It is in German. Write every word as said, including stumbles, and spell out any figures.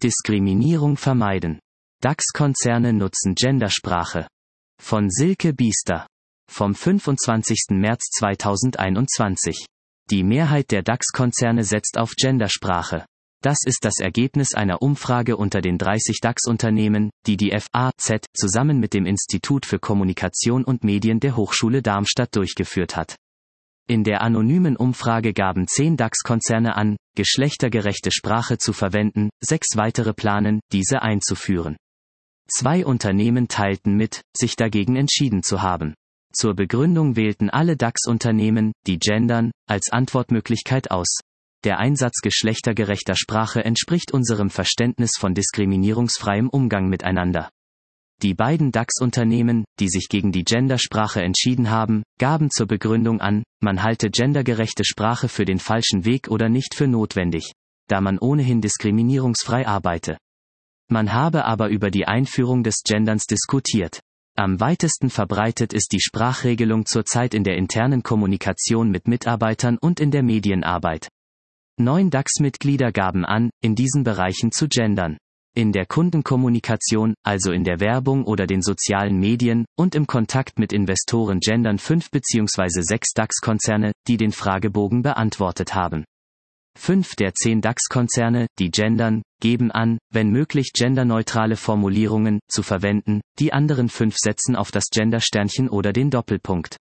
Diskriminierung vermeiden. DAX-Konzerne nutzen Gendersprache. Von Silke Biester. Vom fünfundzwanzigsten März zweitausendeinundzwanzig. Die Mehrheit der DAX-Konzerne setzt auf Gendersprache. Das ist das Ergebnis einer Umfrage unter den dreißig DAX-Unternehmen, die die F A Z zusammen mit dem Institut für Kommunikation und Medien der Hochschule Darmstadt durchgeführt hat. In der anonymen Umfrage gaben zehn DAX-Konzerne an, geschlechtergerechte Sprache zu verwenden, sechs weitere planen, diese einzuführen. Zwei Unternehmen teilten mit, sich dagegen entschieden zu haben. Zur Begründung wählten alle DAX-Unternehmen, die gendern, als Antwortmöglichkeit aus. Der Einsatz geschlechtergerechter Sprache entspricht unserem Verständnis von diskriminierungsfreiem Umgang miteinander. Die beiden DAX-Unternehmen, die sich gegen die Gendersprache entschieden haben, gaben zur Begründung an, man halte gendergerechte Sprache für den falschen Weg oder nicht für notwendig, da man ohnehin diskriminierungsfrei arbeite. Man habe aber über die Einführung des Genderns diskutiert. Am weitesten verbreitet ist die Sprachregelung zurzeit in der internen Kommunikation mit Mitarbeitern und in der Medienarbeit. Neun DAX-Mitglieder gaben an, in diesen Bereichen zu gendern. In der Kundenkommunikation, also in der Werbung oder den sozialen Medien, und im Kontakt mit Investoren gendern fünf bzw. sechs DAX-Konzerne, die den Fragebogen beantwortet haben. Fünf der zehn DAX-Konzerne, die gendern, geben an, wenn möglich genderneutrale Formulierungen zu verwenden, die anderen fünf setzen auf das Gendersternchen oder den Doppelpunkt.